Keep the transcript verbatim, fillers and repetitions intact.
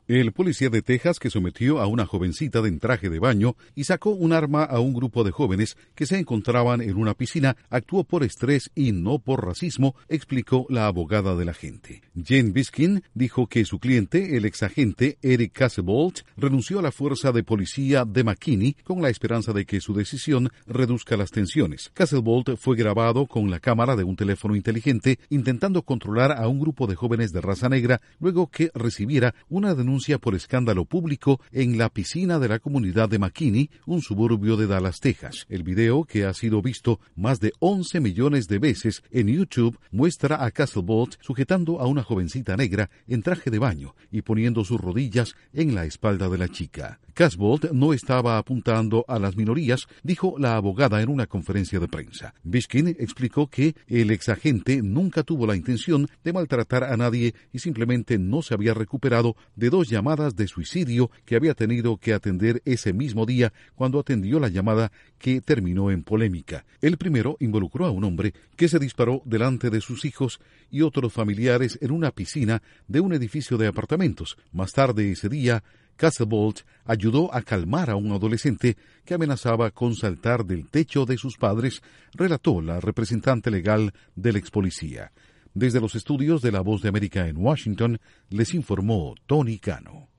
El policía de Texas que sometió a una jovencita en traje de baño y sacó un arma a un grupo de jóvenes que se encontraban en una piscina actuó por estrés y no por racismo, explicó la abogada del agente. Jen Biskin dijo que su cliente, el exagente Eric Casebolt, renunció a la fuerza de policía de McKinney con la esperanza de que su decisión reduzca las tensiones. Casebolt fue grabado con la cámara de un teléfono inteligente intentando controlar a un grupo de jóvenes de raza negra luego que recibiera una denuncia por escándalo público en la piscina de la comunidad de McKinney, un suburbio de Dallas, Texas. El video, que ha sido visto más de once millones de veces en YouTube, muestra a Casebolt sujetando a una jovencita negra en traje de baño y poniendo sus rodillas en la espalda de la chica. Casebolt no estaba apuntando a las minorías, dijo la abogada en una conferencia de prensa. Biskin explicó que el exagente nunca tuvo la intención de maltratar a nadie y simplemente no se había recuperado de dos llamadas de suicidio que había tenido que atender ese mismo día cuando atendió la llamada que terminó en polémica. El primero involucró a un hombre que se disparó delante de sus hijos y otros familiares en una piscina de un edificio de apartamentos. Más tarde ese día, Casebolt ayudó a calmar a un adolescente que amenazaba con saltar del techo de sus padres, relató la representante legal del ex policía. Desde los estudios de La Voz de América en Washington, les informó Tony Cano.